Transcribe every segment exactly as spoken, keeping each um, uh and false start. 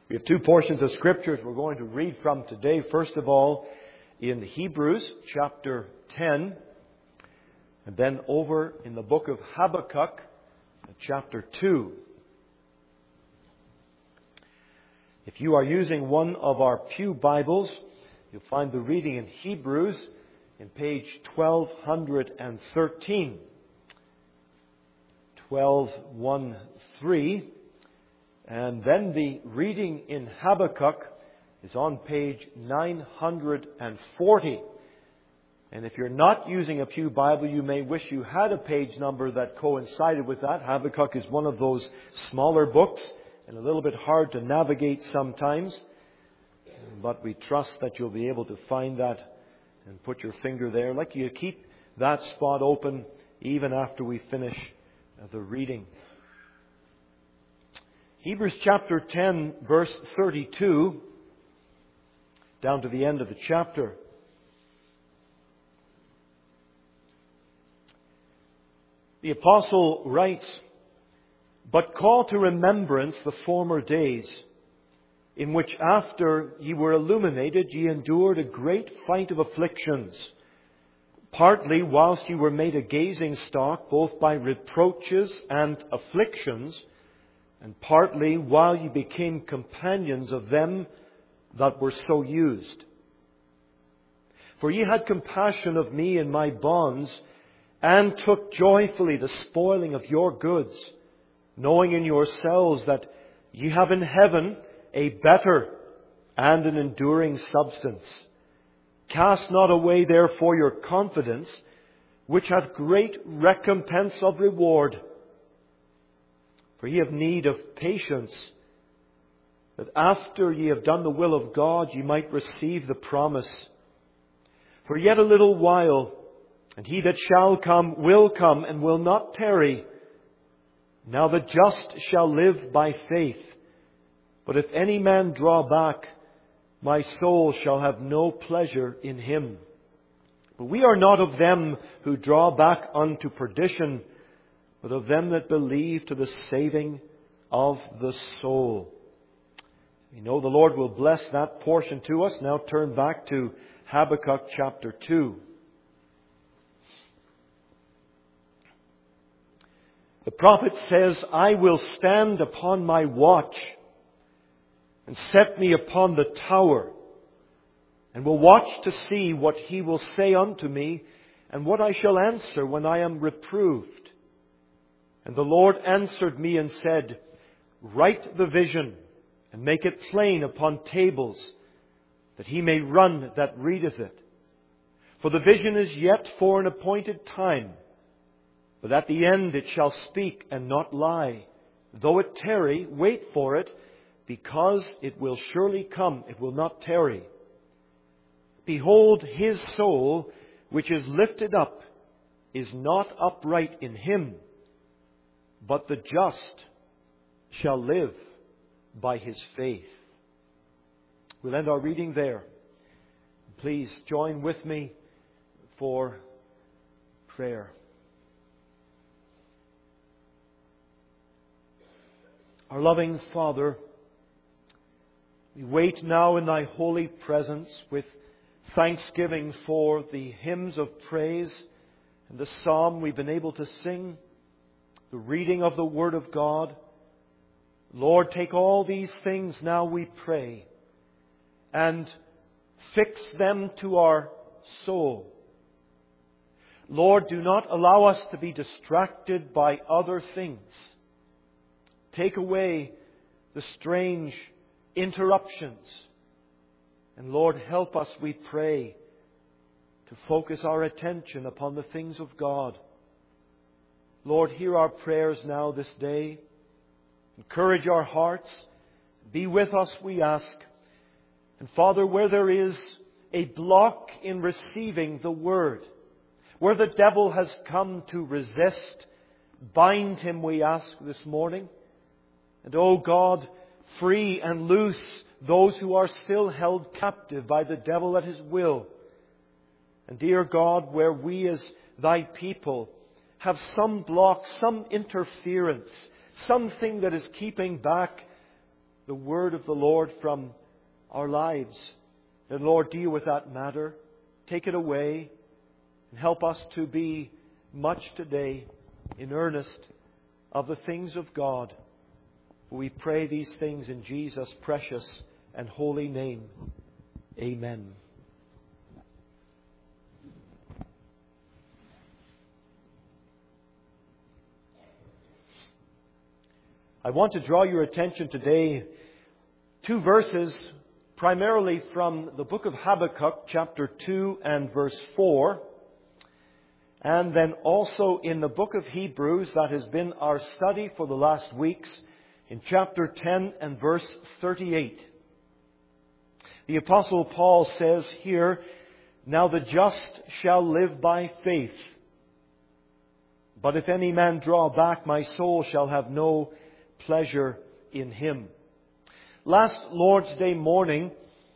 We have two portions of Scriptures we're going to read from today. First of all, in Hebrews chapter ten, and then over in the book of Habakkuk, chapter two. If you are using one of our pew Bibles, you'll find the reading in Hebrews in page twelve thirteen. twelve thirteen. And then the reading in Habakkuk is on page nine forty. And if you're not using a pew Bible, you may wish you had a page number that coincided with that. Habakkuk is one of those smaller books and a little bit hard to navigate sometimes. But we trust that you'll be able to find that and put your finger there. I'd like you to keep that spot open even after we finish the reading. Hebrews chapter ten, verse thirty-two, down to the end of the chapter. The apostle writes, "But call to remembrance the former days, in which after ye were illuminated, ye endured a great fight of afflictions, partly whilst ye were made a gazing stock, both by reproaches and afflictions, and partly while ye became companions of them that were so used. For ye had compassion of me in my bonds, and took joyfully the spoiling of your goods, knowing in yourselves that ye have in heaven a better and an enduring substance. Cast not away therefore your confidence, which hath great recompense of reward. For ye have need of patience, that after ye have done the will of God, ye might receive the promise. For yet a little while, and he that shall come will come, and will not tarry. Now the just shall live by faith. But if any man draw back, my soul shall have no pleasure in him. But we are not of them who draw back unto perdition, but of them that believe to the saving of the soul." We know the Lord will bless that portion to us. Now turn back to Habakkuk chapter two. The prophet says, "I will stand upon my watch, and set me upon the tower, and will watch to see what he will say unto me, and what I shall answer when I am reproved. And the Lord answered me and said, Write the vision, and make it plain upon tables, that he may run that readeth it. For the vision is yet for an appointed time, but at the end it shall speak and not lie. Though it tarry, wait for it, because it will surely come, it will not tarry. Behold, his soul, which is lifted up, is not upright in him, but the just shall live by his faith." We'll end our reading there. Please join with me for prayer. Our loving Father, we wait now in Thy holy presence with thanksgiving for the hymns of praise and the psalm we've been able to sing, the reading of the Word of God. Lord, take all these things now, we pray, and fix them to our soul. Lord, do not allow us to be distracted by other things. Take away the strange interruptions. And Lord, help us, we pray, to focus our attention upon the things of God. Lord, hear our prayers now this day. Encourage our hearts. Be with us, we ask. And Father, where there is a block in receiving the Word, where the devil has come to resist, bind him, we ask this morning. And, oh God, free and loose those who are still held captive by the devil at his will. And dear God, where we as Thy people have some block, some interference, something that is keeping back the word of the Lord from our lives. And Lord, deal with that matter. Take it away and help us to be much today in earnest of the things of God. We pray these things in Jesus' precious and holy name. Amen. I want to draw your attention today two verses, primarily from the book of Habakkuk, chapter two and verse four, and then also in the book of Hebrews, that has been our study for the last weeks, in chapter ten and verse thirty-eight. The Apostle Paul says here, "Now the just shall live by faith. But if any man draw back, my soul shall have no pleasure in him." Last Lord's Day morning,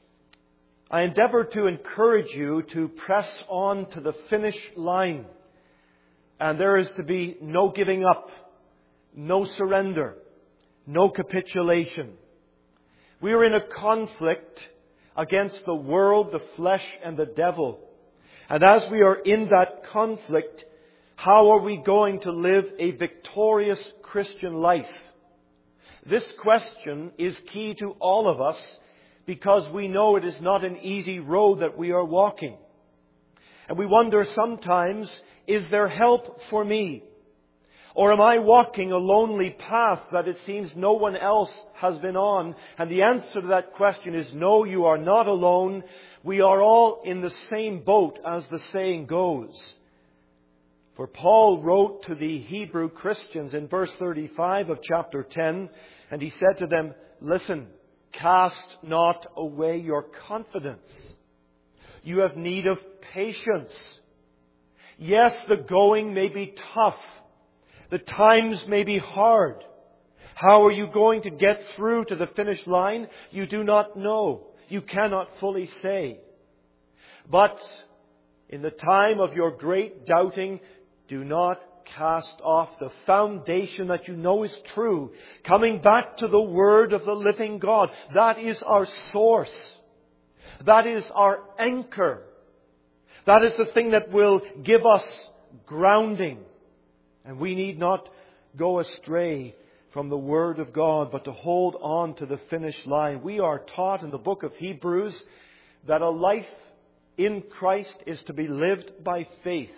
I endeavored to encourage you to press on to the finish line. And there is to be no giving up, no surrender, no capitulation. We are in a conflict against the world, the flesh, and the devil. And as we are in that conflict, how are we going to live a victorious Christian life? This question is key to all of us because we know it is not an easy road that we are walking. And we wonder sometimes, is there help for me? Or am I walking a lonely path that it seems no one else has been on? And the answer to that question is no, you are not alone. We are all in the same boat, as the saying goes. For Paul wrote to the Hebrew Christians in verse thirty-five of chapter ten, and he said to them, "Listen, cast not away your confidence. You have need of patience. Yes, the going may be tough. The times may be hard. How are you going to get through to the finish line? You do not know. You cannot fully say. But in the time of your great doubting, do not cast off the foundation that you know is true. Coming back to the Word of the living God. That is our source. That is our anchor. That is the thing that will give us grounding. And we need not go astray from the Word of God, but to hold on to the finish line. We are taught in the book of Hebrews that a life in Christ is to be lived by faith.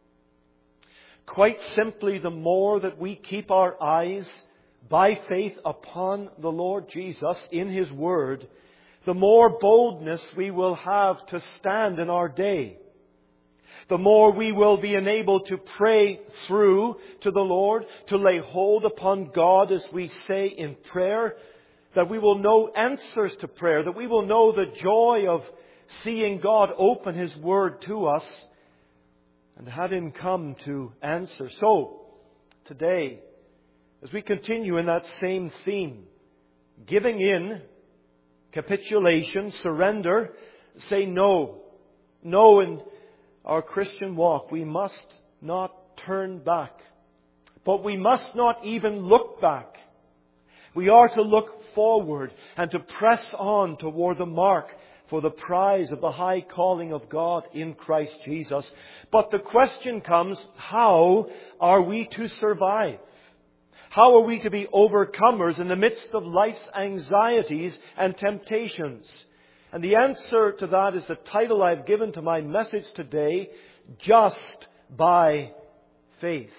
Quite simply, the more that we keep our eyes by faith upon the Lord Jesus in His Word, the more boldness we will have to stand in our day. The more we will be enabled to pray through to the Lord, to lay hold upon God as we say in prayer, that we will know answers to prayer, that we will know the joy of seeing God open His Word to us and have Him come to answer. So, today, as we continue in that same theme, giving in, capitulation, surrender, say no. No in our Christian walk. We must not turn back. But we must not even look back. We are to look forward and to press on toward the mark for the prize of the high calling of God in Christ Jesus. But the question comes, how are we to survive? How are we to be overcomers in the midst of life's anxieties and temptations? And the answer to that is the title I've given to my message today, Just by Faith.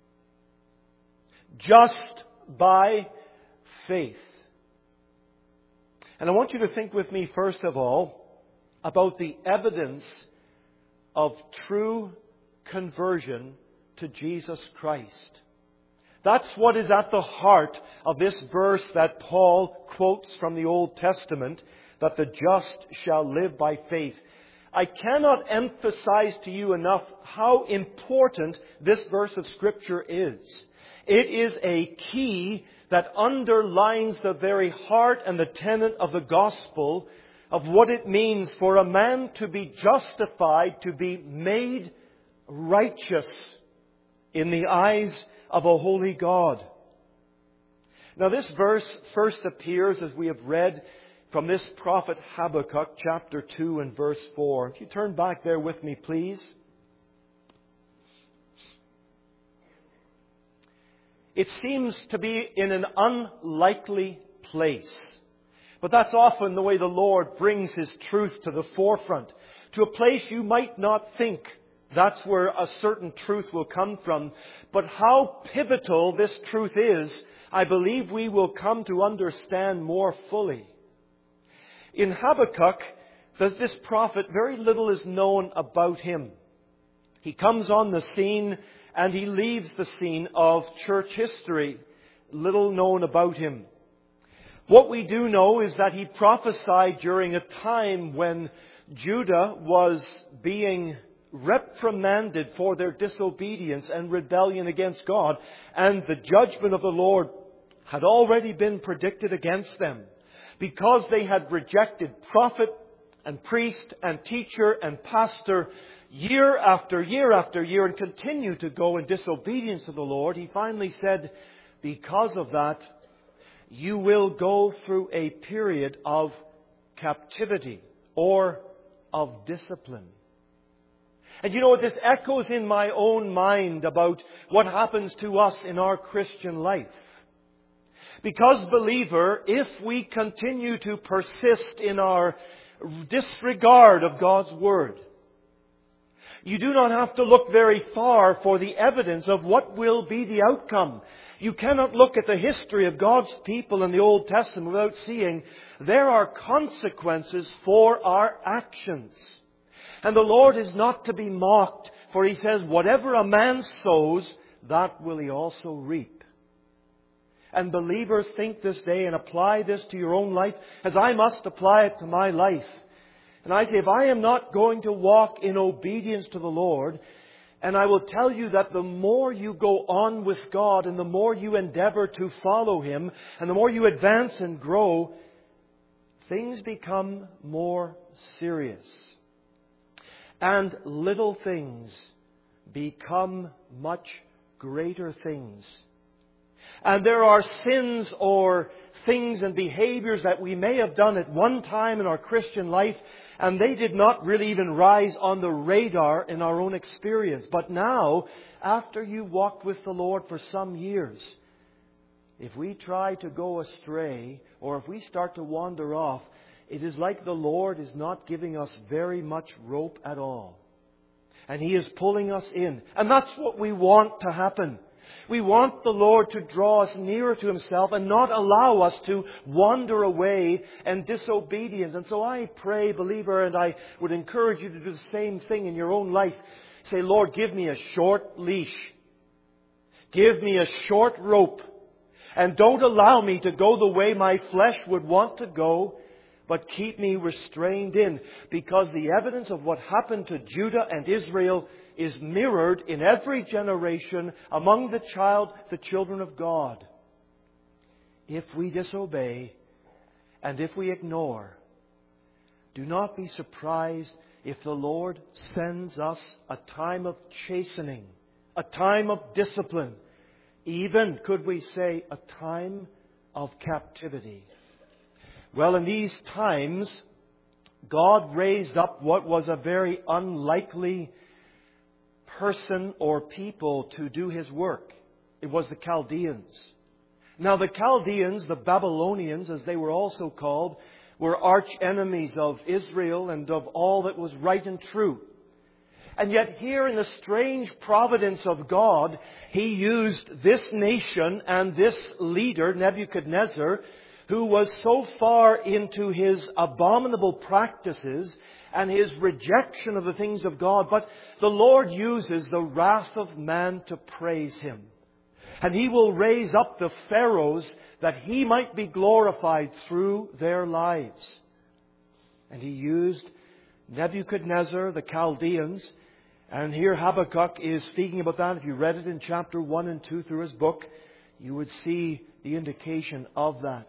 Just by faith. And I want you to think with me, first of all, about the evidence of true conversion to Jesus Christ. That's what is at the heart of this verse that Paul quotes from the Old Testament, that the just shall live by faith. I cannot emphasize to you enough how important this verse of Scripture is. It is a key that underlines the very heart and the tenet of the gospel of what it means for a man to be justified, to be made righteous in the eyes of a holy God. Now this verse first appears, as we have read, from this prophet Habakkuk, chapter two and verse four. If you turn back there with me, please. It seems to be in an unlikely place. But that's often the way the Lord brings His truth to the forefront. To a place you might not think that's where a certain truth will come from. But how pivotal this truth is, I believe we will come to understand more fully. In Habakkuk, this prophet, very little is known about him. He comes on the scene and he leaves the scene of church history. Little known about him. What we do know is that he prophesied during a time when Judah was being reprimanded for their disobedience and rebellion against God, and the judgment of the Lord had already been predicted against them because they had rejected prophet and priest and teacher and pastor year after year after year and continued to go in disobedience to the Lord. He finally said, because of that, you will go through a period of captivity or of discipline. And you know, this echoes in my own mind about what happens to us in our Christian life. Because, believer, if we continue to persist in our disregard of God's Word, you do not have to look very far for the evidence of what will be the outcome. You cannot look at the history of God's people in the Old Testament without seeing there are consequences for our actions. And the Lord is not to be mocked, for He says, whatever a man sows, that will he also reap. And believers, think this day and apply this to your own life as I must apply it to my life. And I say, if I am not going to walk in obedience to the Lord, and I will tell you that the more you go on with God and the more you endeavor to follow Him and the more you advance and grow, things become more serious. And little things become much greater things. And there are sins or things and behaviors that we may have done at one time in our Christian life, and they did not really even rise on the radar in our own experience. But now, after you walked with the Lord for some years, if we try to go astray, or if we start to wander off, it is like the Lord is not giving us very much rope at all. And He is pulling us in. And that's what we want to happen. We want the Lord to draw us nearer to Himself and not allow us to wander away in disobedience. And so I pray, believer, and I would encourage you to do the same thing in your own life. Say, Lord, give me a short leash. Give me a short rope. And don't allow me to go the way my flesh would want to go, but keep me restrained in. Because the evidence of what happened to Judah and Israel is mirrored in every generation among the child, the children of God. If we disobey and if we ignore, do not be surprised if the Lord sends us a time of chastening, a time of discipline, even, could we say, a time of captivity. Well, in these times, God raised up what was a very unlikely person or people to do His work. It was the Chaldeans. Now the Chaldeans, the Babylonians as they were also called, were arch enemies of Israel and of all that was right and true. And yet here in the strange providence of God, He used this nation and this leader, Nebuchadnezzar, who was so far into his abominable practices and his rejection of the things of God. But the Lord uses the wrath of man to praise Him. And He will raise up the Pharaohs that He might be glorified through their lives. And He used Nebuchadnezzar, the Chaldeans. And here Habakkuk is speaking about that. If you read it in chapter one and two through his book, you would see the indication of that.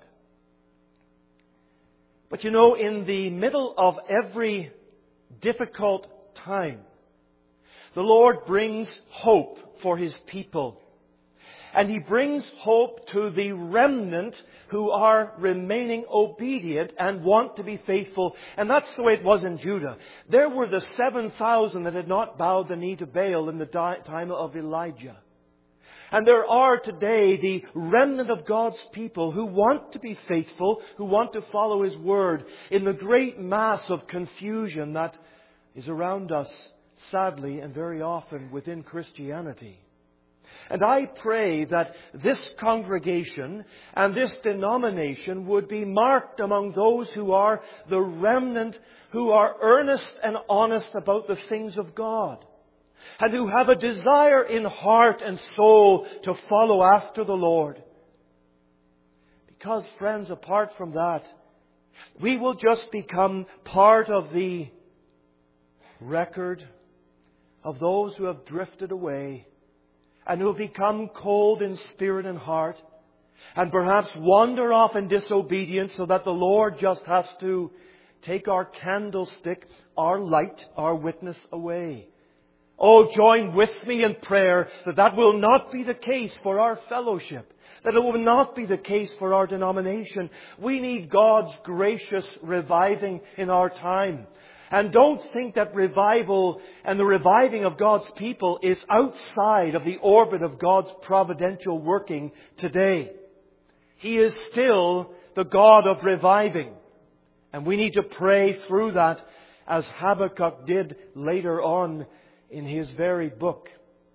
But you know, in the middle of every difficult time, the Lord brings hope for His people. And He brings hope to the remnant who are remaining obedient and want to be faithful. And that's the way it was in Judah. There were the seven thousand that had not bowed the knee to Baal in the time of Elijah. And there are today the remnant of God's people who want to be faithful, who want to follow His Word in the great mass of confusion that is around us, sadly, and very often within Christianity. And I pray that this congregation and this denomination would be marked among those who are the remnant, who are earnest and honest about the things of God, and who have a desire in heart and soul to follow after the Lord. Because, friends, apart from that, we will just become part of the record of those who have drifted away and who have become cold in spirit and heart, and perhaps wander off in disobedience so that the Lord just has to take our candlestick, our light, our witness away. Oh, join with me in prayer that that will not be the case for our fellowship, that it will not be the case for our denomination. We need God's gracious reviving in our time. And don't think that revival and the reviving of God's people is outside of the orbit of God's providential working today. He is still the God of reviving. And we need to pray through that, as Habakkuk did later on in his very book.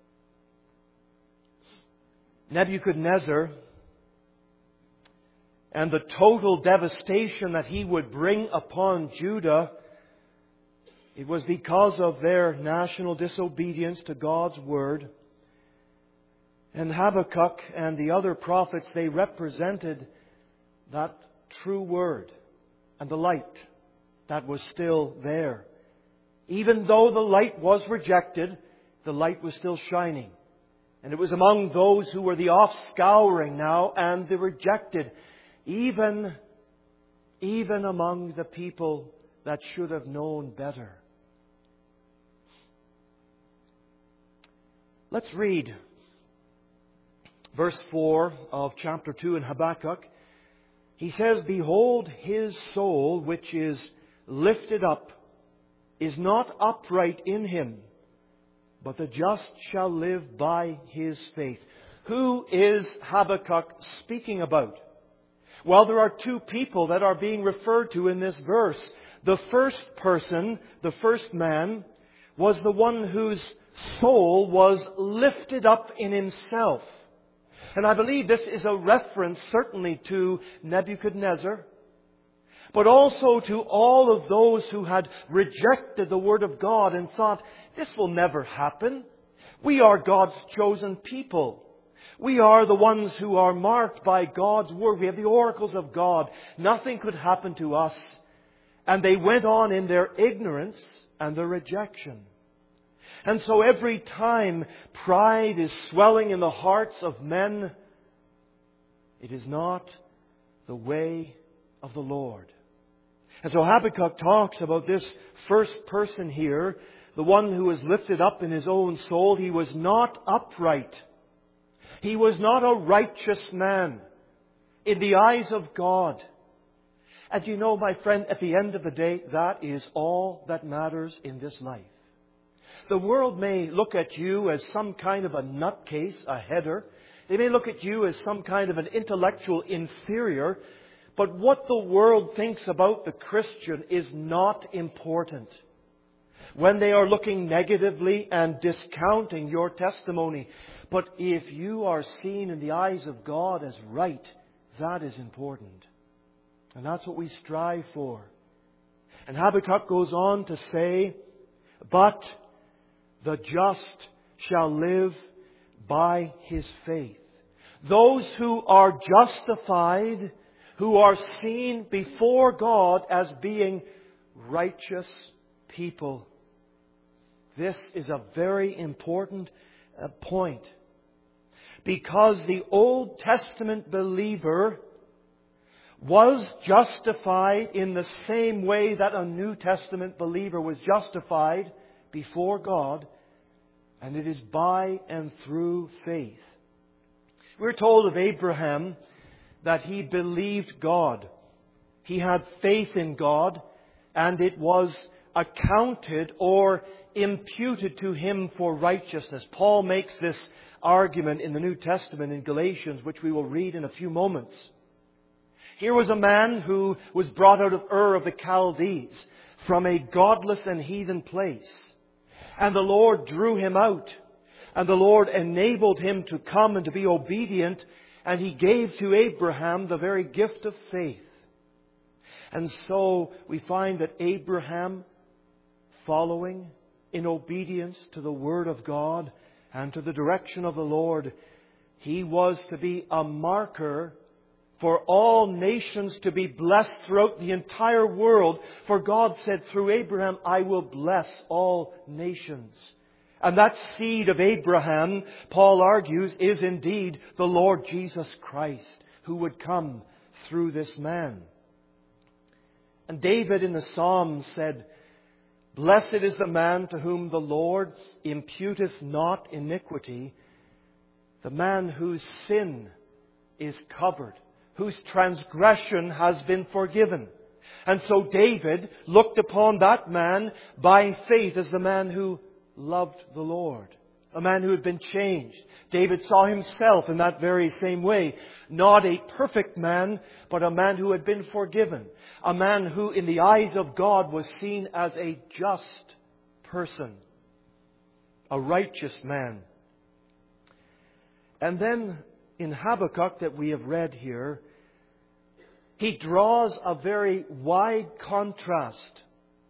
Nebuchadnezzar and the total devastation that he would bring upon Judah, it was because of their national disobedience to God's Word. And Habakkuk and the other prophets, they represented that true Word and the light that was still there. Even though the light was rejected, the light was still shining. And it was among those who were the offscouring now and the rejected, even, even among the people that should have known better. Let's read verse four of chapter two in Habakkuk. He says, "Behold, his soul, which is lifted up, is not upright in him, but the just shall live by his faith." Who is Habakkuk speaking about? Well, there are two people that are being referred to in this verse. The first person, the first man, was the one whose soul was lifted up in himself. And I believe this is a reference certainly to Nebuchadnezzar, but also to all of those who had rejected the Word of God and thought, this will never happen. We are God's chosen people. We are the ones who are marked by God's Word. We have the oracles of God. Nothing could happen to us. And they went on in their ignorance and their rejection. And so every time pride is swelling in the hearts of men, it is not the way of the Lord. And so Habakkuk talks about this first person here, the one who was lifted up in his own soul. He was not upright. He was not a righteous man in the eyes of God. And you know, my friend, at the end of the day, that is all that matters in this life. The world may look at you as some kind of a nutcase, a header. They may look at you as some kind of an intellectual inferior. But what the world thinks about the Christian is not important. When they are looking negatively and discounting your testimony. But if you are seen in the eyes of God as right, that is important. And that's what we strive for. And Habakkuk goes on to say, "But the just shall live by his faith." Those who are justified, who are seen before God as being righteous people. This is a very important point. Because the Old Testament believer was justified in the same way that a New Testament believer was justified before God, and it is by and through faith. We're told of Abraham that he believed God. He had faith in God, and it was accounted or imputed to him for righteousness. Paul makes this argument in the New Testament in Galatians, which we will read in a few moments. Here was a man who was brought out of Ur of the Chaldees, from a godless and heathen place. And the Lord drew him out. And the Lord enabled him to come and to be obedient. And He gave to Abraham the very gift of faith. And so we find that Abraham, following in obedience to the Word of God and to the direction of the Lord, he was to be a marker for all nations to be blessed throughout the entire world. For God said through Abraham, I will bless all nations. And that seed of Abraham, Paul argues, is indeed the Lord Jesus Christ, who would come through this man. And David in the Psalms said, Blessed is the man to whom the Lord imputeth not iniquity, the man whose sin is covered, whose transgression has been forgiven. And so David looked upon that man by faith as the man who loved the Lord, a man who had been changed. David saw himself in that very same way. Not a perfect man, but a man who had been forgiven. A man who in the eyes of God was seen as a just person. A righteous man. And then in Habakkuk that we have read here, he draws a very wide contrast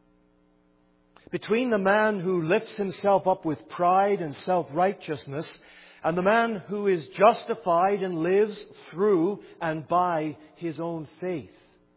between the man who lifts himself up with pride and self-righteousness and the man who is justified and lives through and by his own faith.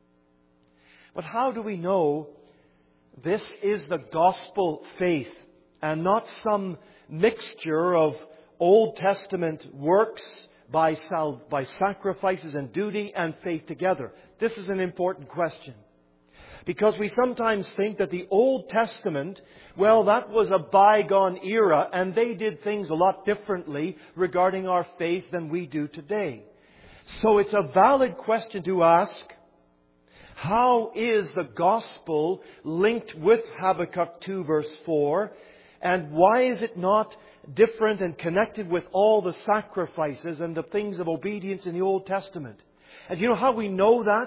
But how do we know this is the gospel faith and not some mixture of Old Testament works by, sal- by sacrifices and duty and faith together? This is an important question. Because we sometimes think that the Old Testament, well, that was a bygone era and they did things a lot differently regarding our faith than we do today. So it's a valid question to ask, how is the gospel linked with Habakkuk two verse four? And why is it not different and connected with all the sacrifices and the things of obedience in the Old Testament? And you know how we know that?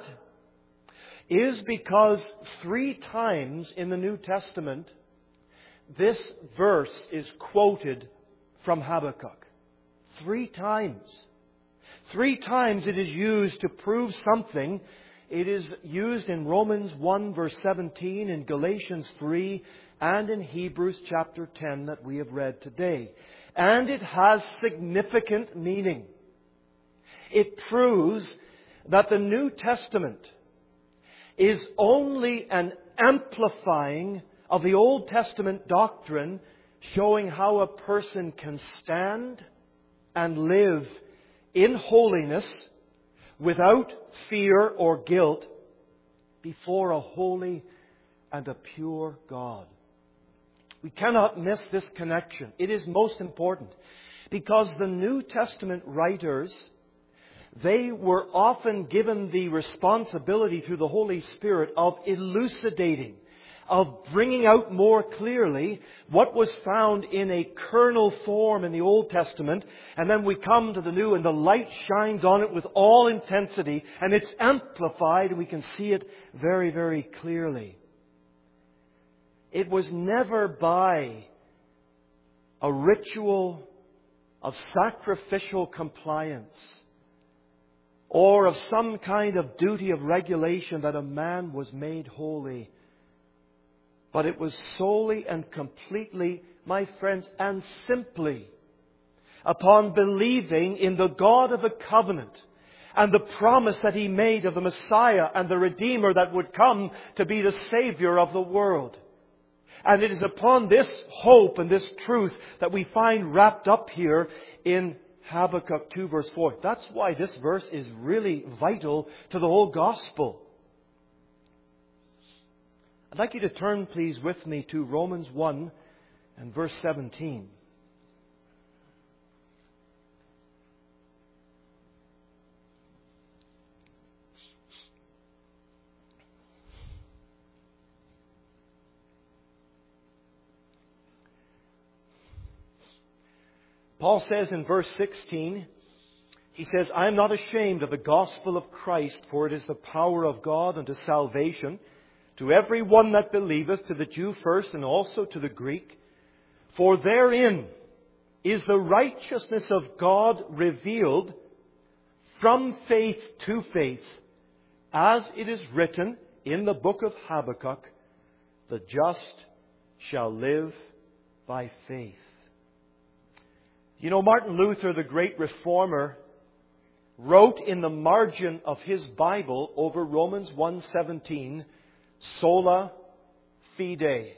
Is because three times in the New Testament, this verse is quoted from Habakkuk. Three times. Three times it is used to prove something. It is used in Romans one verse seventeen, in Galatians three, and in Hebrews chapter ten that we have read today. And it has significant meaning. It proves that the New Testament is only an amplifying of the Old Testament doctrine, showing how a person can stand and live in holiness without fear or guilt before a holy and a pure God. We cannot miss this connection. It is most important because the New Testament writers, they were often given the responsibility through the Holy Spirit of elucidating, of bringing out more clearly what was found in a kernel form in the Old Testament. And then we come to the New and the light shines on it with all intensity and it's amplified and we can see it very, very clearly. It was never by a ritual of sacrificial compliance or of some kind of duty of regulation that a man was made holy. But it was solely and completely, my friends, and simply upon believing in the God of the covenant and the promise that He made of the Messiah and the Redeemer that would come to be the Savior of the world. And it is upon this hope and this truth that we find wrapped up here in Habakkuk two verse four. That's why this verse is really vital to the whole gospel. I'd like you to turn, please, with me to Romans one and verse seventeen. Paul says in verse sixteen, he says, I am not ashamed of the gospel of Christ, for it is the power of God unto salvation to every one that believeth, to the Jew first and also to the Greek. For therein is the righteousness of God revealed from faith to faith, as it is written in the book of Habakkuk, the just shall live by faith. You know, Martin Luther, the great reformer, wrote in the margin of his Bible over Romans one seventeen, sola fide,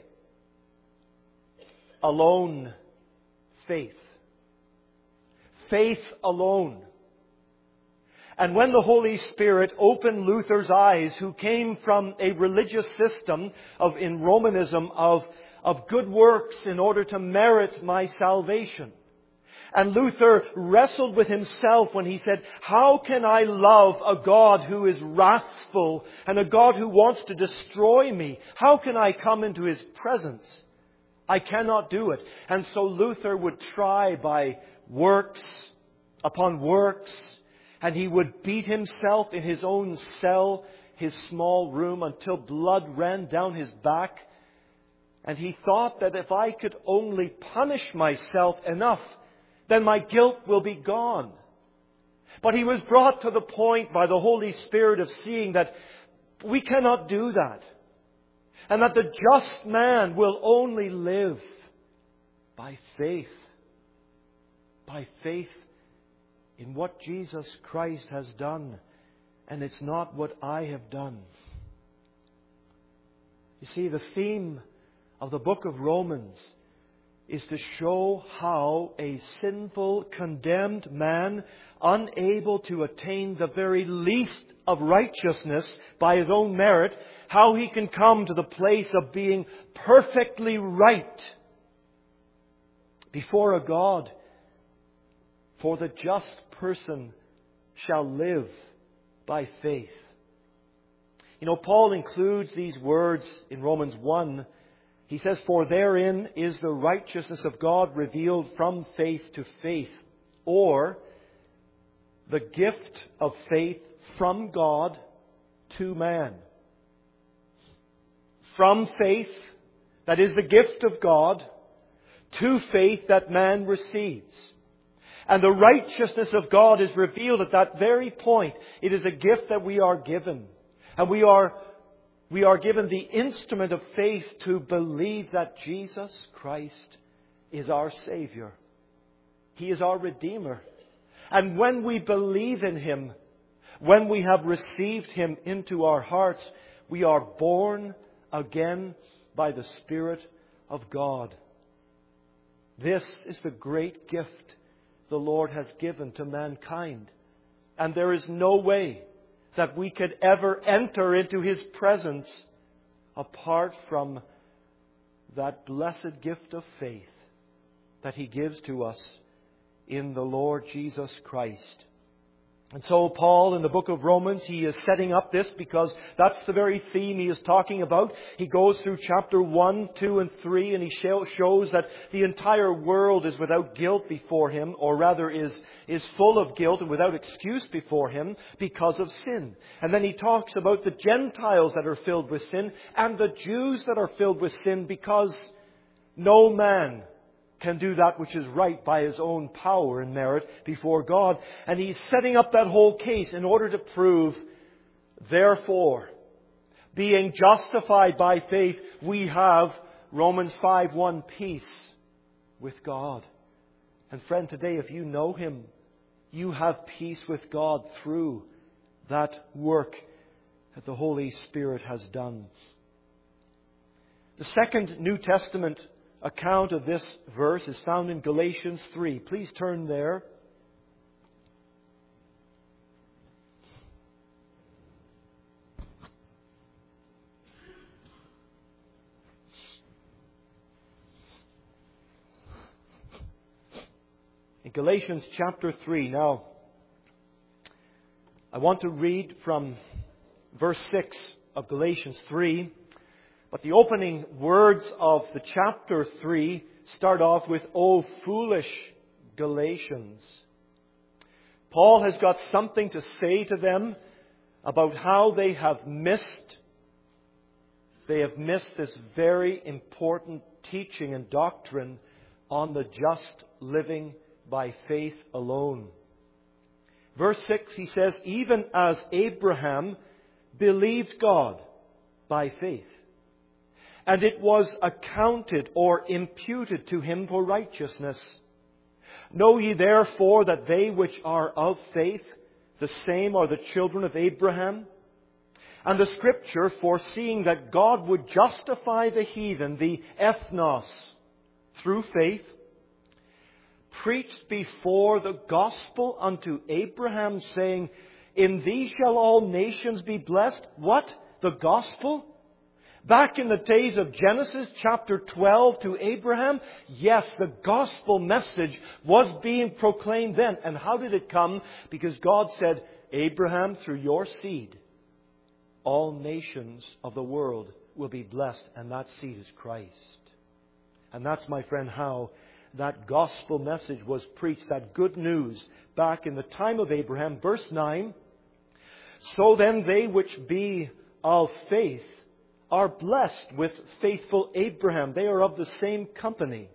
alone faith. Faith alone. And when the Holy Spirit opened Luther's eyes, who came from a religious system of, in Romanism, of, of good works in order to merit my salvation. And Luther wrestled with himself when he said, how can I love a God who is wrathful and a God who wants to destroy me? How can I come into His presence? I cannot do it. And so Luther would try by works upon works, and he would beat himself in his own cell, his small room, until blood ran down his back. And he thought that if I could only punish myself enough, then my guilt will be gone. But he was brought to the point by the Holy Spirit of seeing that we cannot do that. And that the just man will only live by faith. By faith in what Jesus Christ has done. And it's not what I have done. You see, the theme of the book of Romans is to show how a sinful, condemned man, unable to attain the very least of righteousness by his own merit, how he can come to the place of being perfectly right before a God. For the just person shall live by faith. You know, Paul includes these words in Romans one. He says, for therein is the righteousness of God revealed from faith to faith, or the gift of faith from God to man. From faith, that is the gift of God, to faith that man receives. And the righteousness of God is revealed at that very point. It is a gift that we are given. And we are We are given the instrument of faith to believe that Jesus Christ is our Savior. He is our Redeemer. And when we believe in Him, when we have received Him into our hearts, we are born again by the Spirit of God. This is the great gift the Lord has given to mankind. And there is no way that we could ever enter into His presence apart from that blessed gift of faith that He gives to us in the Lord Jesus Christ. And so Paul, in the book of Romans, he is setting up this because that's the very theme he is talking about. He goes through chapter one, two, and three, and he shows that the entire world is without guilt before him, or rather is, is full of guilt and without excuse before him because of sin. And then he talks about the Gentiles that are filled with sin and the Jews that are filled with sin, because no man can do that which is right by his own power and merit before God. And he's setting up that whole case in order to prove, therefore, being justified by faith, we have, Romans five one, peace with God. And friend, today, if you know Him, you have peace with God through that work that the Holy Spirit has done. The second New Testament account of this verse is found in Galatians three. Please turn there. In Galatians chapter three. Now, I want to read from verse six of Galatians three. But the opening words of the chapter three start off with, O foolish Galatians. Paul has got something to say to them about how they have missed, they have missed this very important teaching and doctrine on the just living by faith alone. Verse six, he says, even as Abraham believed God by faith, and it was accounted or imputed to him for righteousness. Know ye therefore that they which are of faith, the same are the children of Abraham? And the Scripture, foreseeing that God would justify the heathen, the ethnos, through faith, preached before the gospel unto Abraham, saying, in thee shall all nations be blessed. What? The gospel? Back in the days of Genesis chapter twelve to Abraham, yes, the gospel message was being proclaimed then. And how did it come? Because God said, Abraham, through your seed, all nations of the world will be blessed. And that seed is Christ. And that's, my friend, how that gospel message was preached, that good news, back in the time of Abraham. Verse nine, so then they which be of faith are blessed with faithful Abraham. They are of the same company.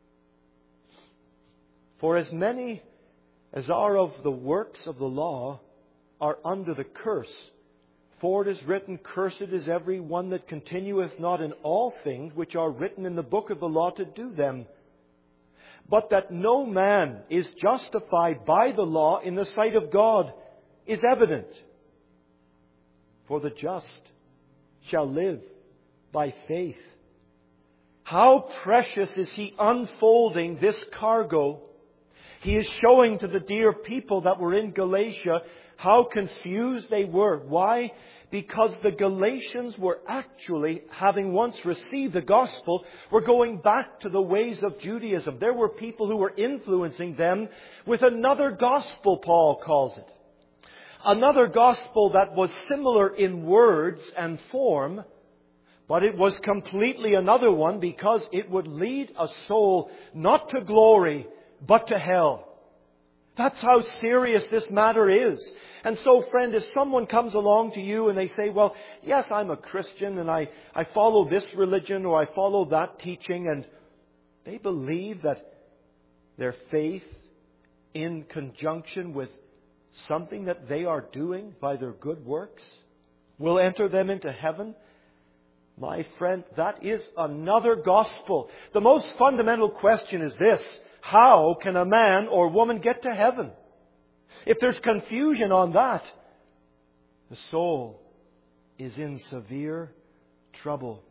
For as many as are of the works of the law are under the curse. For it is written, cursed is every one that continueth not in all things which are written in the book of the law to do them. But that no man is justified by the law in the sight of God is evident. For the just shall live by faith. How precious is he unfolding this cargo. He is showing to the dear people that were in Galatia how confused they were. Why? Because the Galatians were actually, having once received the gospel, were going back to the ways of Judaism. There were people who were influencing them with another gospel, Paul calls it. Another gospel that was similar in words and form, but it was completely another one because it would lead a soul not to glory, but to hell. That's how serious this matter is. And so, friend, if someone comes along to you and they say, well, yes, I'm a Christian and I, I follow this religion or I follow that teaching, and they believe that their faith in conjunction with something that they are doing by their good works will enter them into heaven, my friend, that is another gospel. The most fundamental question is this: how can a man or woman get to heaven? If there's confusion on that, the soul is in severe trouble.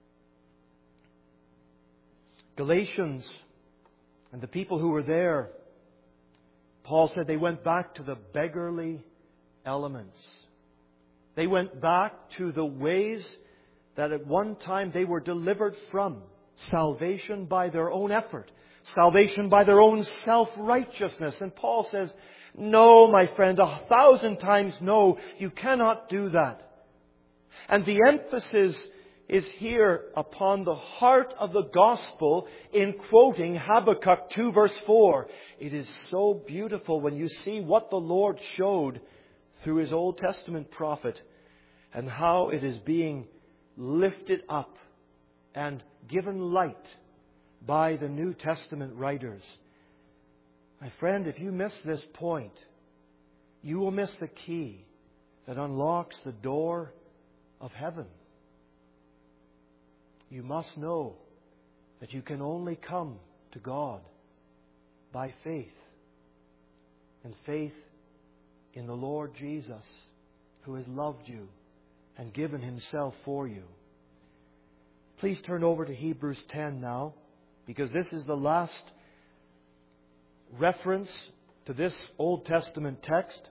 Galatians and the people who were there, Paul said they went back to the beggarly elements. They went back to the ways that at one time they were delivered from. Salvation by their own effort. Salvation by their own self-righteousness. And Paul says, no, my friend, a thousand times no, you cannot do that. And the emphasis is here upon the heart of the gospel in quoting Habakkuk two verse four. It is so beautiful when you see what the Lord showed through His Old Testament prophet and how it is being lifted up and given light by the New Testament writers. My friend, if you miss this point, you will miss the key that unlocks the door of heaven. You must know that you can only come to God by faith, and faith in the Lord Jesus, who has loved you and given Himself for you. Please turn over to Hebrews ten now, because this is the last reference to this Old Testament text.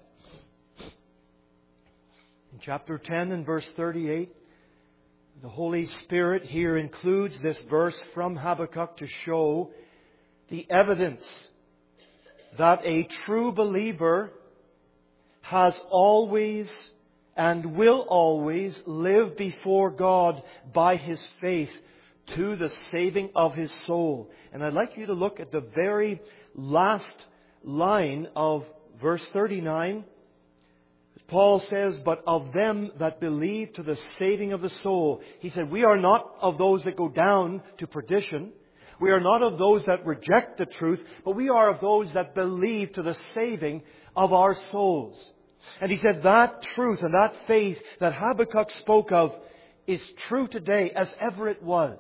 In chapter ten and verse thirty-eight, the Holy Spirit here includes this verse from Habakkuk to show the evidence that a true believer has always and will always live before God by his faith to the saving of his soul. And I'd like you to look at the very last line of verse thirty-nine, Paul says, "But of them that believe to the saving of the soul." He said, we are not of those that go down to perdition. We are not of those that reject the truth, but we are of those that believe to the saving of our souls. And he said that truth and that faith that Habakkuk spoke of is true today as ever it was.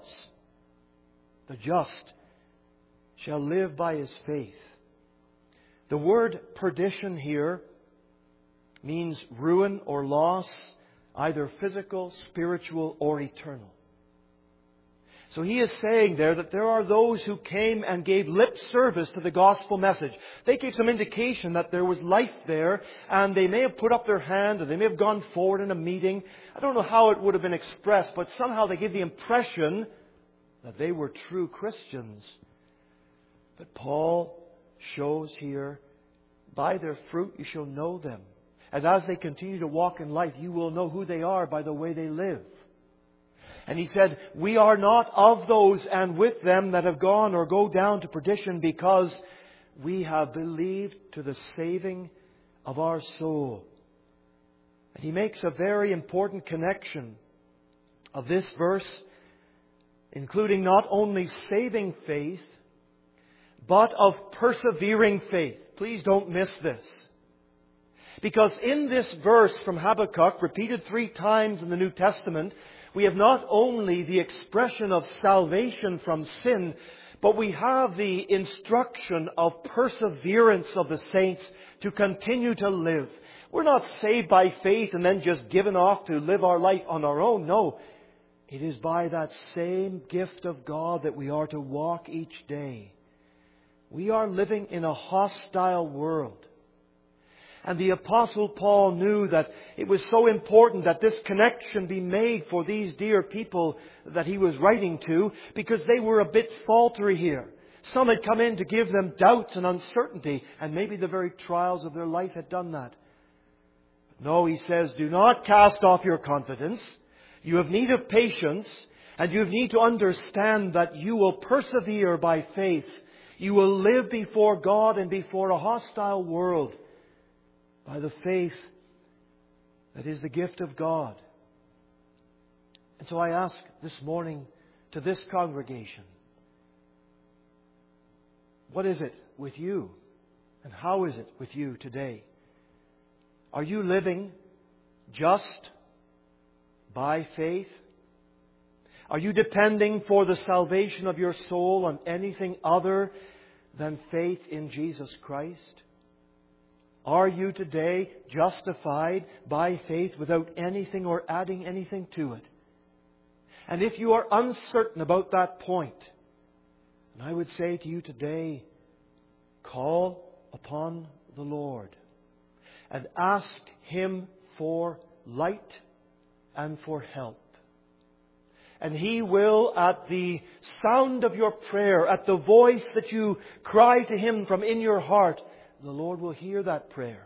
The just shall live by his faith. The word perdition here means ruin or loss, either physical, spiritual, or eternal. So he is saying there that there are those who came and gave lip service to the gospel message. They gave some indication that there was life there, and they may have put up their hand, or they may have gone forward in a meeting. I don't know how it would have been expressed, but somehow they gave the impression that they were true Christians. But Paul shows here, by their fruit you shall know them. And as they continue to walk in life, you will know who they are by the way they live. And he said, we are not of those and with them that have gone or go down to perdition, because we have believed to the saving of our soul. And he makes a very important connection of this verse, including not only saving faith, but of persevering faith. Please don't miss this. Because in this verse from Habakkuk, repeated three times in the New Testament, we have not only the expression of salvation from sin, but we have the instruction of perseverance of the saints to continue to live. We're not saved by faith and then just given off to live our life on our own. No, it is by that same gift of God that we are to walk each day. We are living in a hostile world. And the Apostle Paul knew that it was so important that this connection be made for these dear people that he was writing to, because they were a bit faltery here. Some had come in to give them doubts and uncertainty, and maybe the very trials of their life had done that. No, he says, do not cast off your confidence. You have need of patience, and you have need to understand that you will persevere by faith. You will live before God and before a hostile world by the faith that is the gift of God. And so I ask this morning to this congregation, what is it with you? And how is it with you today? Are you living just by faith? Are you depending for the salvation of your soul on anything other than faith in Jesus Christ? Are you today justified by faith without anything or adding anything to it? And if you are uncertain about that point, and I would say to you today, call upon the Lord and ask Him for light and for help. And He will, at the sound of your prayer, at the voice that you cry to Him from in your heart, the Lord will hear that prayer.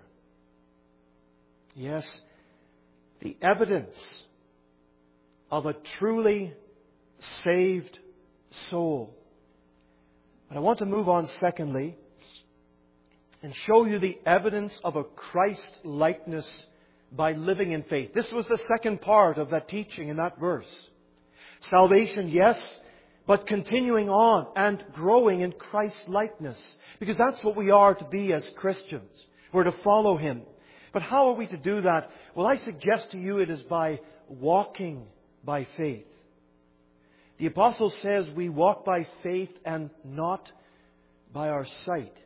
Yes, the evidence of a truly saved soul. But I want to move on secondly and show you the evidence of a Christ-likeness by living in faith. This was the second part of that teaching in that verse. Salvation, yes, but continuing on and growing in Christ-likeness. Because that's what we are to be as Christians. We're to follow Him. But how are we to do that? Well, I suggest to you it is by walking by faith. The Apostle says we walk by faith and not by our sight.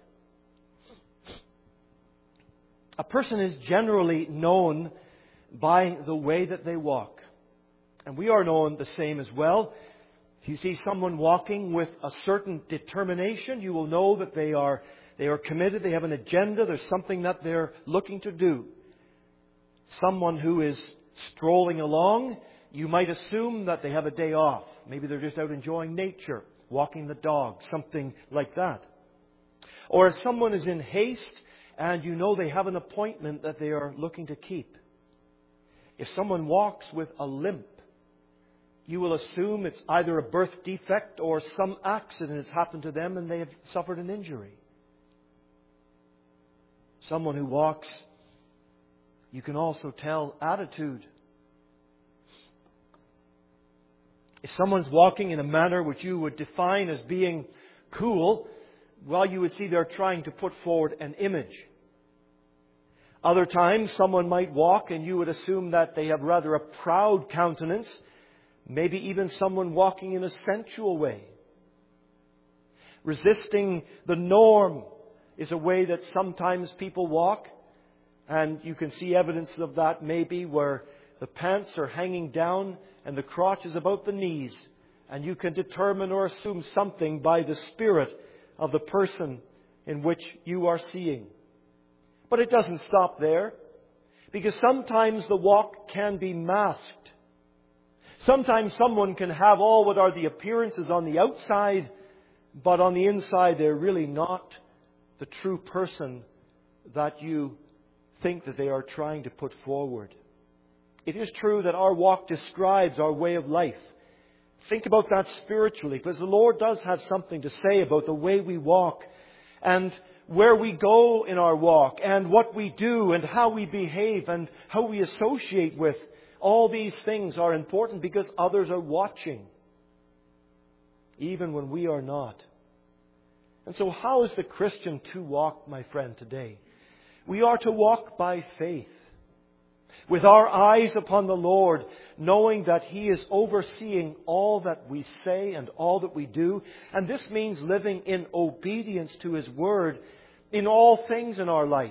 A person is generally known by the way that they walk. And we are known the same as well. If you see someone walking with a certain determination, you will know that they are, they are committed, they have an agenda, there's something that they're looking to do. Someone who is strolling along, you might assume that they have a day off. Maybe they're just out enjoying nature, walking the dog, something like that. Or if someone is in haste and you know they have an appointment that they are looking to keep. If someone walks with a limp, you will assume it's either a birth defect or some accident has happened to them and they have suffered an injury. Someone who walks, you can also tell attitude. If someone's walking in a manner which you would define as being cool, well, you would see they're trying to put forward an image. Other times, someone might walk and you would assume that they have rather a proud countenance, maybe even someone walking in a sensual way. Resisting the norm is a way that sometimes people walk, and you can see evidence of that maybe where the pants are hanging down and the crotch is about the knees, and you can determine or assume something by the spirit of the person in which you are seeing. But it doesn't stop there, because sometimes the walk can be masked. Sometimes someone can have all what are the appearances on the outside, but on the inside they're really not the true person that you think that they are trying to put forward. It is true that our walk describes our way of life. Think about that spiritually, because the Lord does have something to say about the way we walk and where we go in our walk and what we do and how we behave and how we associate with. All these things are important because others are watching, even when we are not. And so how is the Christian to walk, my friend, today? We are to walk by faith, with our eyes upon the Lord, knowing that He is overseeing all that we say and all that we do. And this means living in obedience to His Word in all things in our life.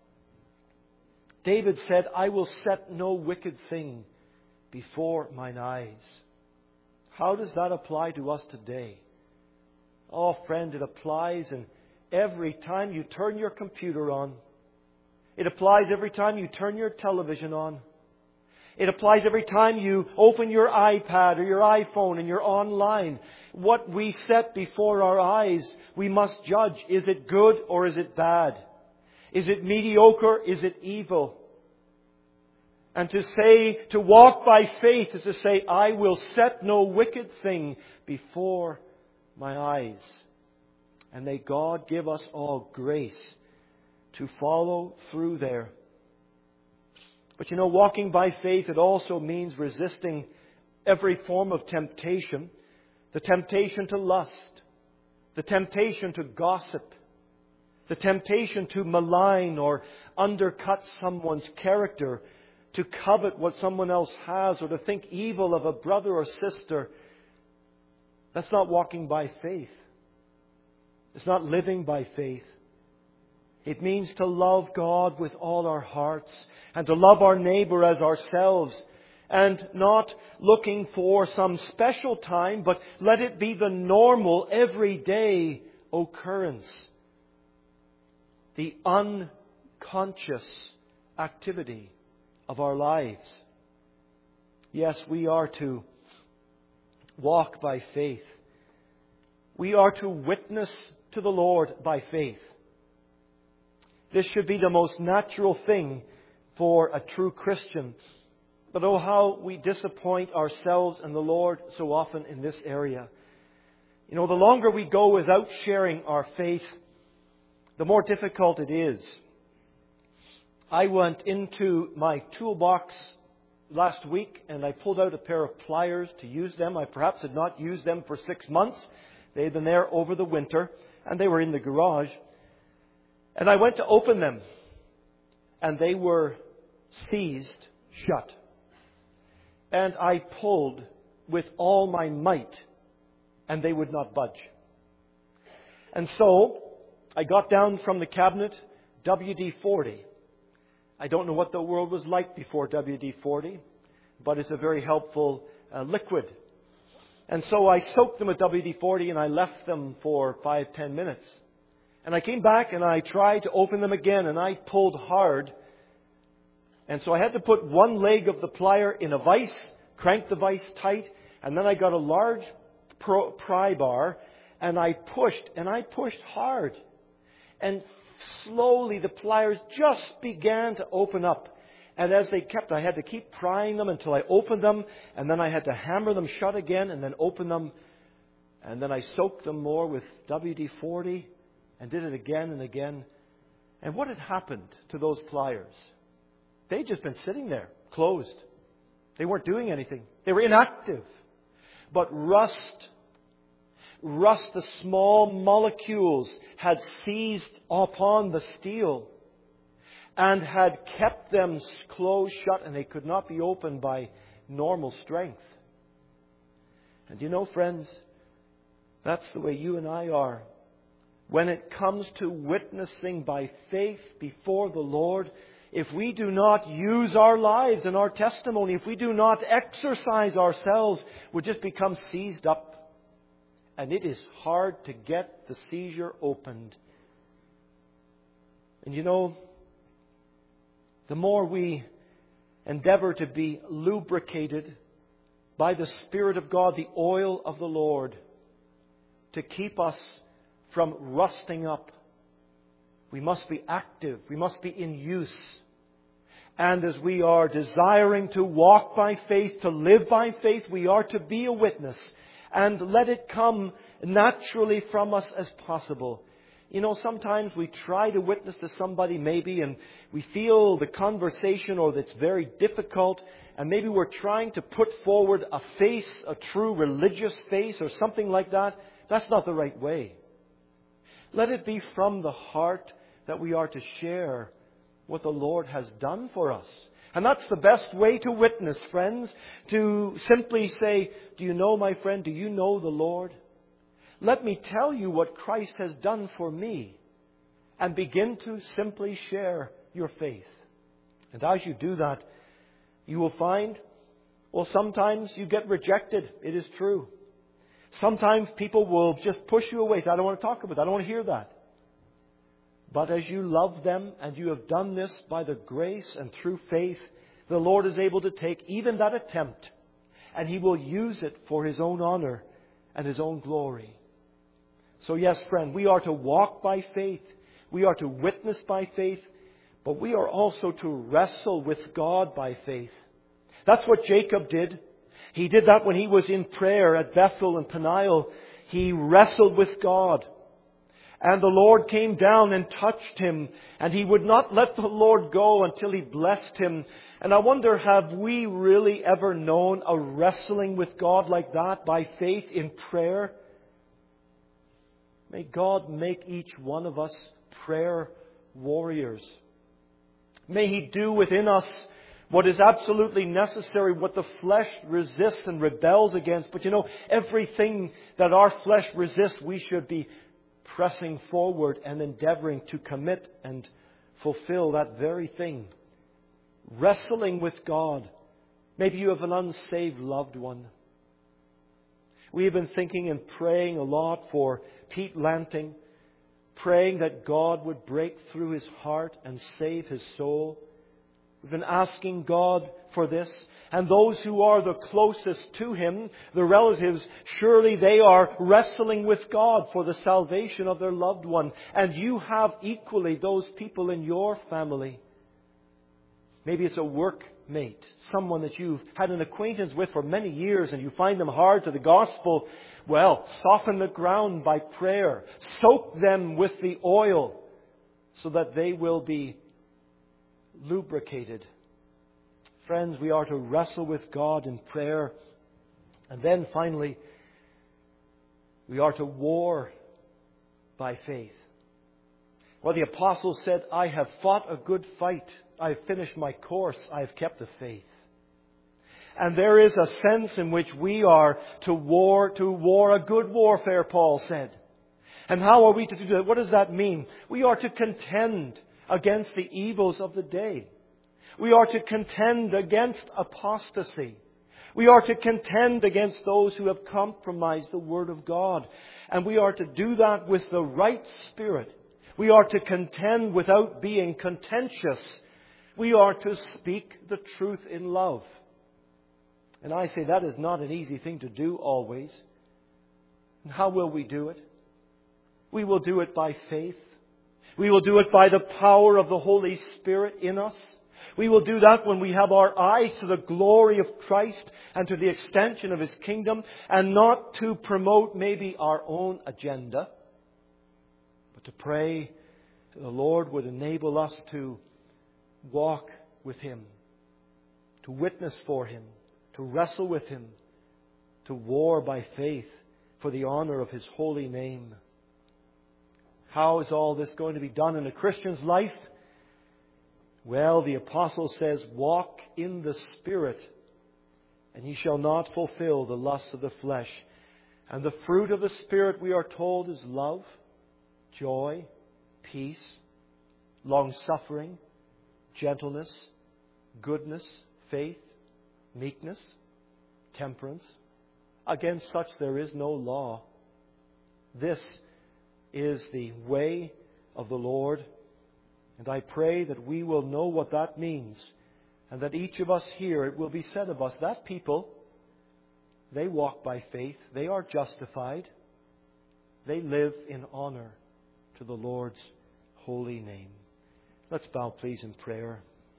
David said, I will set no wicked thing before mine eyes. How does that apply to us today? Oh, friend, it applies in every time you turn your computer on. It applies every time you turn your television on. It applies every time you open your iPad or your iPhone and you're online. What we set before our eyes, we must judge. Is it good or is it bad? Is it mediocre? Is it evil? And to say, to walk by faith is to say, I will set no wicked thing before my eyes. And may God give us all grace to follow through there. But you know, walking by faith, it also means resisting every form of temptation. The temptation to lust. The temptation to gossip. The temptation to malign or undercut someone's character. To covet what someone else has or to think evil of a brother or sister. That's not walking by faith. It's not living by faith. It means to love God with all our hearts and to love our neighbour as ourselves, and not looking for some special time, but let it be the normal, everyday occurrence. The unconscious activity of our lives. Yes, we are to walk by faith. We are to witness to the Lord by faith. This should be the most natural thing for a true Christian. But oh, how we disappoint ourselves and the Lord so often in this area. You know, the longer we go without sharing our faith, the more difficult it is. I went into my toolbox last week and I pulled out a pair of pliers to use them. I perhaps had not used them for six months. They had been there over the winter and they were in the garage. And I went to open them, and they were seized shut. And I pulled with all my might, and they would not budge. And so, I got down from the cabinet W D forty. I don't know what the world was like before W D forty, but it's a very helpful uh, liquid. And so I soaked them with W D forty, and I left them for five, ten minutes. And I came back and I tried to open them again and I pulled hard. And so I had to put one leg of the plier in a vise, crank the vise tight, and then I got a large pry bar and I pushed and I pushed hard. And slowly the pliers just began to open up. And as they kept, I had to keep prying them until I opened them, and then I had to hammer them shut again and then open them. And then I soaked them more with W D forty. And did it again and again. And what had happened to those pliers? They'd just been sitting there, closed. They weren't doing anything. They were inactive. But rust, rust, the small molecules had seized upon the steel and had kept them closed shut, and they could not be opened by normal strength. And you know, friends, that's the way you and I are. When it comes to witnessing by faith before the Lord, if we do not use our lives and our testimony, if we do not exercise ourselves, we just become seized up. And it is hard to get the seizure opened. And you know, the more we endeavor to be lubricated by the Spirit of God, the oil of the Lord, to keep us from rusting up, we must be active. We must be in use. And as we are desiring to walk by faith, to live by faith, we are to be a witness and let it come naturally from us as possible. You know, sometimes we try to witness to somebody maybe and we feel the conversation or that's very difficult, and maybe we're trying to put forward a face, a true religious face or something like that. That's not the right way. Let it be from the heart that we are to share what the Lord has done for us. And that's the best way to witness, friends. To simply say, do you know, my friend, do you know the Lord? Let me tell you what Christ has done for me. And begin to simply share your faith. And as you do that, you will find, well, sometimes you get rejected. It is true. Sometimes people will just push you away. Say, I don't want to talk about that. I don't want to hear that. But as you love them and you have done this by the grace and through faith, the Lord is able to take even that attempt and He will use it for His own honor and His own glory. So yes, friend, we are to walk by faith. We are to witness by faith. But we are also to wrestle with God by faith. That's what Jacob did. He did that when he was in prayer at Bethel and Peniel. He wrestled with God. And the Lord came down and touched him. And he would not let the Lord go until He blessed him. And I wonder, have we really ever known a wrestling with God like that by faith in prayer? May God make each one of us prayer warriors. May He do within us what is absolutely necessary, what the flesh resists and rebels against. But you know, everything that our flesh resists, we should be pressing forward and endeavoring to commit and fulfill that very thing. Wrestling with God. Maybe you have an unsaved loved one. We have been thinking and praying a lot for Pete Lanting, praying that God would break through his heart and save his soul. We've been asking God for this. And those who are the closest to him, the relatives, surely they are wrestling with God for the salvation of their loved one. And you have equally those people in your family. Maybe it's a workmate, someone that you've had an acquaintance with for many years and you find them hard to the gospel. Well, soften the ground by prayer. Soak them with the oil so that they will be lubricated. Friends, we are to wrestle with God in prayer. And then finally, we are to war by faith. Well, the apostle said, I have fought a good fight. I have finished my course. I have kept the faith. And there is a sense in which we are to war, to war a good warfare, Paul said. And how are we to do that? What does that mean? We are to contend against the evils of the day. We are to contend against apostasy. We are to contend against those who have compromised the Word of God. And we are to do that with the right spirit. We are to contend without being contentious. We are to speak the truth in love. And I say that is not an easy thing to do always. And how will we do it? We will do it by faith. We will do it by the power of the Holy Spirit in us. We will do that when we have our eyes to the glory of Christ and to the extension of His kingdom, and not to promote maybe our own agenda, but to pray the Lord would enable us to walk with Him, to witness for Him, to wrestle with Him, to war by faith for the honor of His holy name. How is all this going to be done in a Christian's life? Well, the Apostle says, walk in the Spirit, and ye shall not fulfill the lusts of the flesh. And the fruit of the Spirit, we are told, is love, joy, peace, long-suffering, gentleness, goodness, faith, meekness, temperance. Against such there is no law. This is the way of the Lord. And I pray that we will know what that means, and that each of us here, it will be said of us, that people, they walk by faith, they are justified, they live in honor to the Lord's holy name. Let's bow, please, in prayer.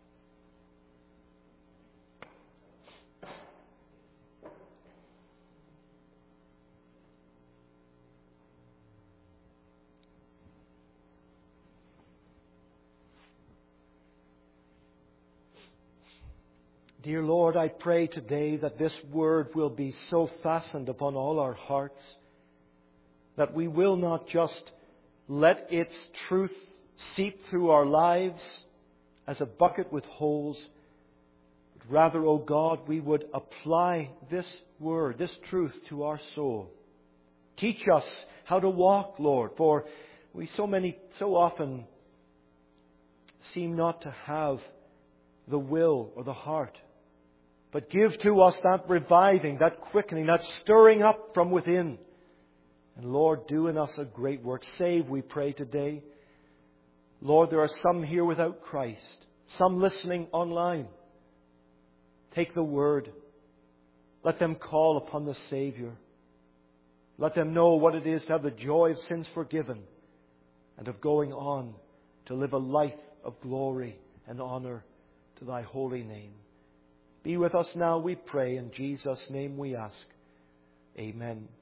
Dear Lord, I pray today that this word will be so fastened upon all our hearts that we will not just let its truth seep through our lives as a bucket with holes, but rather, O God, we would apply this word, this truth to our soul. Teach us how to walk, Lord, for we so many, so often seem not to have the will or the heart. But give to us that reviving, that quickening, that stirring up from within. And Lord, do in us a great work. Save, we pray today. Lord, there are some here without Christ, some listening online. Take the word. Let them call upon the Savior. Let them know what it is to have the joy of sins forgiven and of going on to live a life of glory and honor to Thy holy name. Be with us now, we pray. In Jesus' name we ask. Amen.